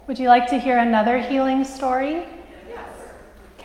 Would you like to hear another healing story? Yes. Okay.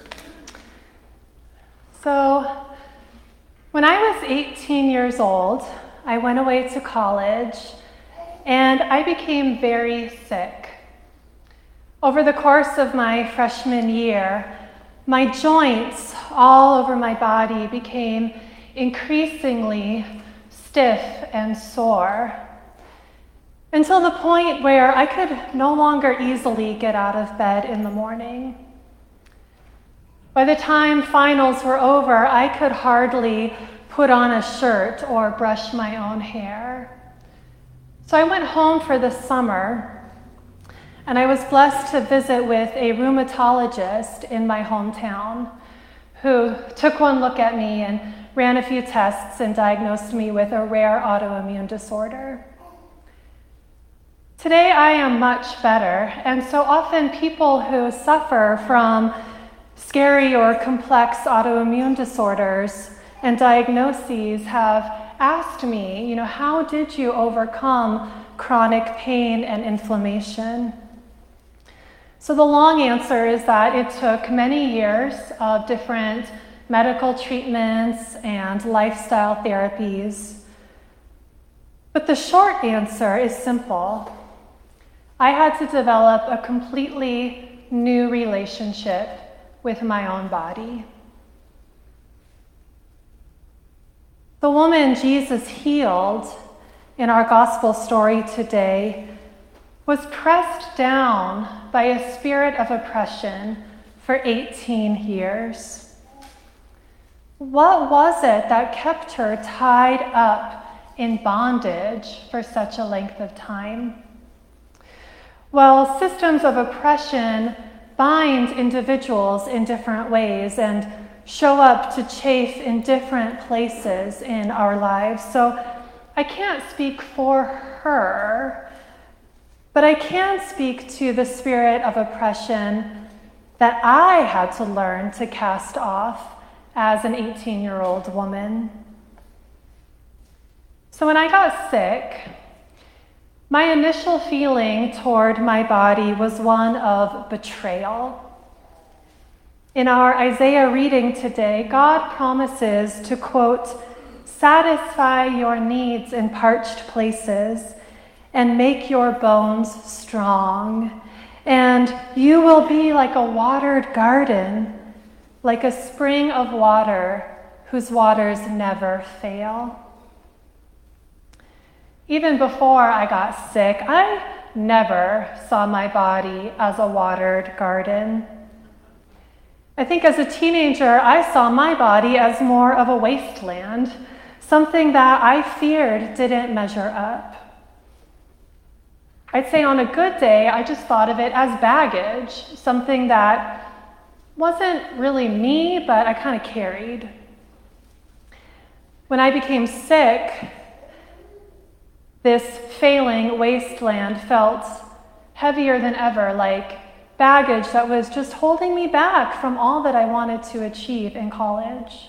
So, when I was 18 years old, I went away to college and I became very sick. Over the course of my freshman year, my joints all over my body became increasingly stiff and sore, until the point where I could no longer easily get out of bed in the morning. By the time finals were over, I could hardly put on a shirt or brush my own hair. So I went home for the summer, and I was blessed to visit with a rheumatologist in my hometown who took one look at me and ran a few tests and diagnosed me with a rare autoimmune disorder. Today I am much better, and so often people who suffer from scary or complex autoimmune disorders and diagnoses have asked me, how did you overcome chronic pain and inflammation? So the long answer is that it took many years of different medical treatments and lifestyle therapies. But the short answer is simple. I had to develop a completely new relationship with my own body. The woman Jesus healed in our gospel story today was pressed down by a spirit of oppression for 18 years. What was it that kept her tied up in bondage for such a length of time? Well, systems of oppression bind individuals in different ways and show up to chafe in different places in our lives. So I can't speak for her, but I can speak to the spirit of oppression that I had to learn to cast off as an 18-year-old woman. So when I got sick, my initial feeling toward my body was one of betrayal. In our Isaiah reading today, God promises to, quote, satisfy your needs in parched places and make your bones strong. And you will be like a watered garden, like a spring of water whose waters never fail. Even before I got sick, I never saw my body as a watered garden. I think as a teenager, I saw my body as more of a wasteland, something that I feared didn't measure up. I'd say on a good day, I just thought of it as baggage, something that wasn't really me, but I kind of carried. When I became sick, this failing wasteland felt heavier than ever, like baggage that was just holding me back from all that I wanted to achieve in college.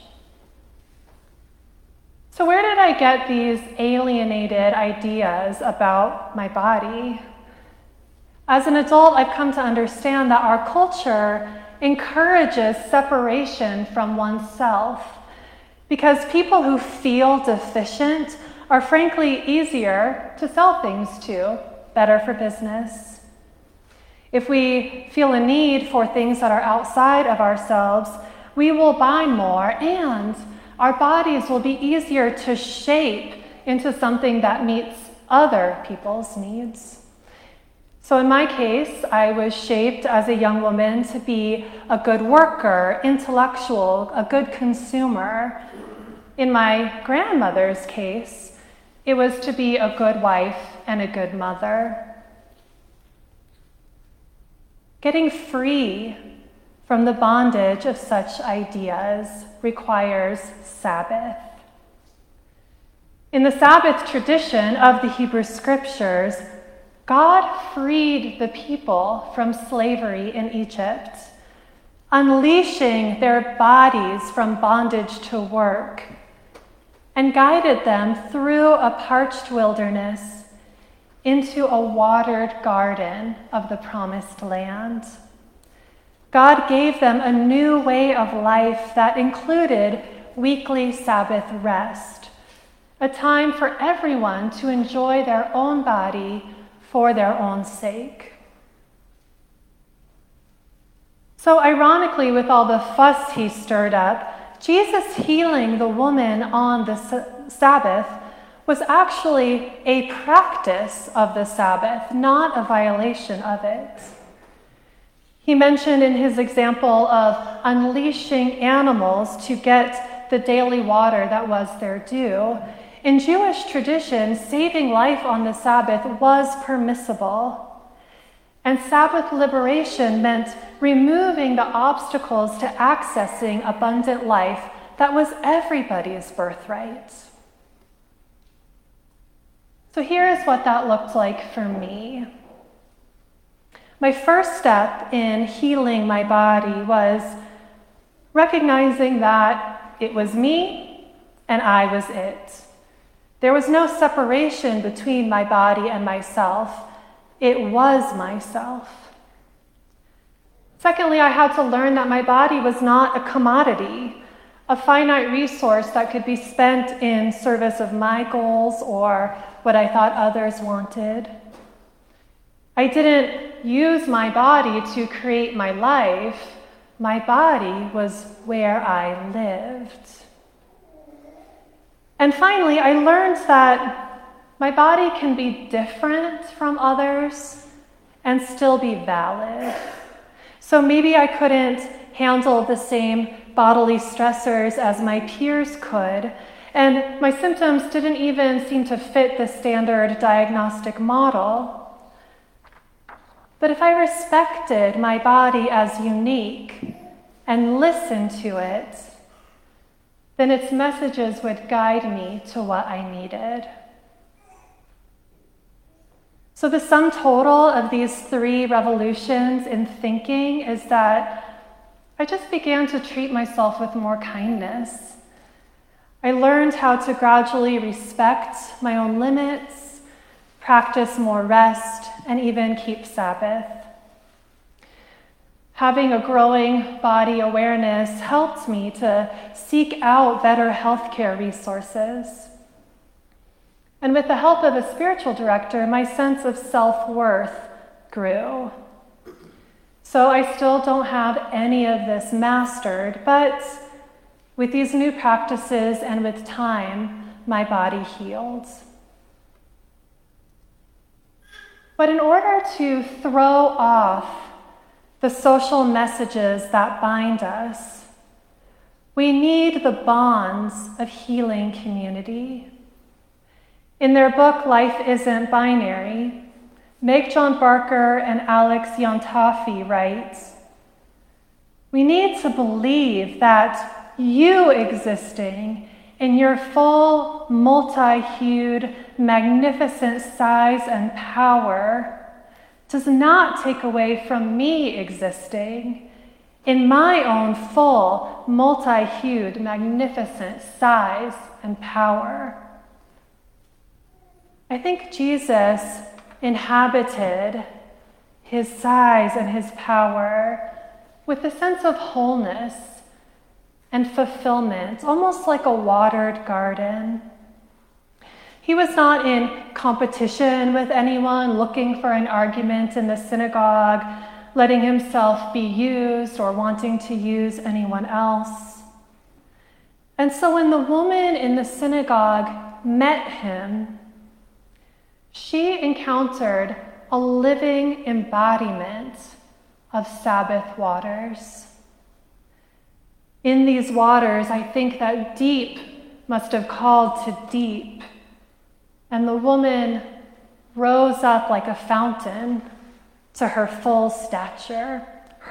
So where did I get these alienated ideas about my body? As an adult, I've come to understand that our culture encourages separation from oneself because people who feel deficient are frankly easier to sell things to, better for business. If we feel a need for things that are outside of ourselves, we will buy more, and our bodies will be easier to shape into something that meets other people's needs. So in my case, I was shaped as a young woman to be a good worker, intellectual, a good consumer. In my grandmother's case, it was to be a good wife and a good mother. Getting free from the bondage of such ideas requires Sabbath. In the Sabbath tradition of the Hebrew Scriptures, God freed the people from slavery in Egypt, unleashing their bodies from bondage to work, and guided them through a parched wilderness into a watered garden of the promised land. God gave them a new way of life that included weekly Sabbath rest, a time for everyone to enjoy their own body for their own sake. So ironically, with all the fuss he stirred up, Jesus healing the woman on the Sabbath was actually a practice of the Sabbath, not a violation of it. He mentioned in his example of unleashing animals to get the daily water that was their due. In Jewish tradition, saving life on the Sabbath was permissible. And Sabbath liberation meant removing the obstacles to accessing abundant life that was everybody's birthright. So here's what that looked like for me. My first step in healing my body was recognizing that it was me and I was it. There was no separation between my body and myself. It was myself. Secondly, I had to learn that my body was not a commodity, a finite resource that could be spent in service of my goals or what I thought others wanted. I didn't use my body to create my life. My body was where I lived. And finally, I learned that my body can be different from others and still be valid. So maybe I couldn't handle the same bodily stressors as my peers could, and my symptoms didn't even seem to fit the standard diagnostic model. But if I respected my body as unique and listened to it, then its messages would guide me to what I needed. So the sum total of these three revolutions in thinking is that I just began to treat myself with more kindness. I learned how to gradually respect my own limits, practice more rest, and even keep Sabbath. Having a growing body awareness helped me to seek out better healthcare resources. And with the help of a spiritual director, my sense of self-worth grew. So I still don't have any of this mastered, but with these new practices and with time, my body healed. But in order to throw off the social messages that bind us, we need the bonds of healing community. In their book, Life Isn't Binary, Meg John Barker and Alex Yantafi write, we need to believe that you existing in your full, multi-hued, magnificent size and power does not take away from me existing in my own full, multi-hued, magnificent size and power. I think Jesus inhabited his size and his power with a sense of wholeness and fulfillment, almost like a watered garden. He was not in competition with anyone, looking for an argument in the synagogue, letting himself be used or wanting to use anyone else. And so when the woman in the synagogue met him, she encountered a living embodiment of Sabbath waters. In these waters, I think that deep must have called to deep, and the woman rose up like a fountain to her full stature.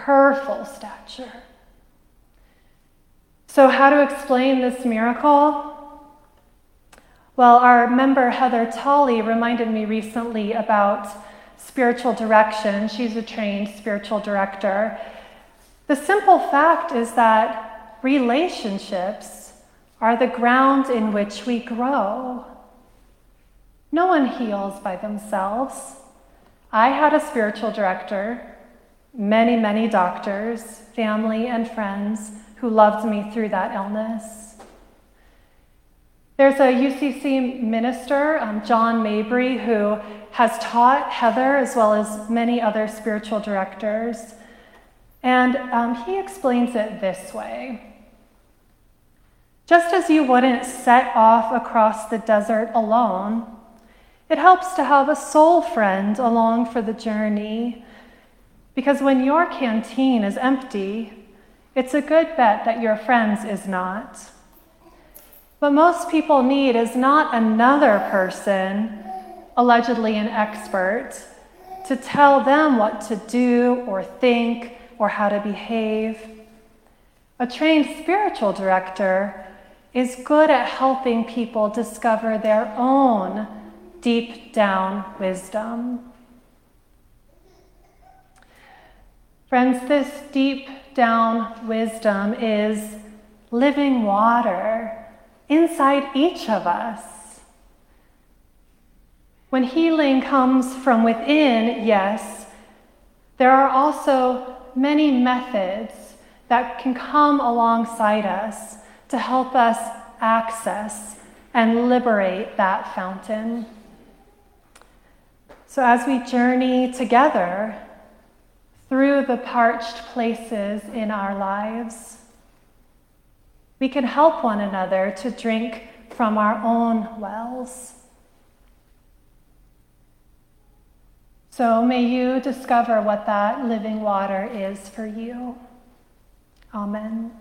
So how to explain this miracle? Well, our member Heather Tolley reminded me recently about spiritual direction. She's a trained spiritual director. The simple fact is that relationships are the ground in which we grow. No one heals by themselves. I had a spiritual director, many, many doctors, family, and friends who loved me through that illness. There's a UCC minister, John Mabry, who has taught Heather as well as many other spiritual directors. And he explains it this way. Just as you wouldn't set off across the desert alone, it helps to have a soul friend along for the journey, because when your canteen is empty, it's a good bet that your friend's is not. What most people need is not another person, allegedly an expert, to tell them what to do or think or how to behave. A trained spiritual director is good at helping people discover their own deep down wisdom. Friends, this deep down wisdom is living water inside each of us. When healing comes from within, yes, there are also many methods that can come alongside us to help us access and liberate that fountain. So as we journey together through the parched places in our lives, we can help one another to drink from our own wells. So may you discover what that living water is for you. Amen.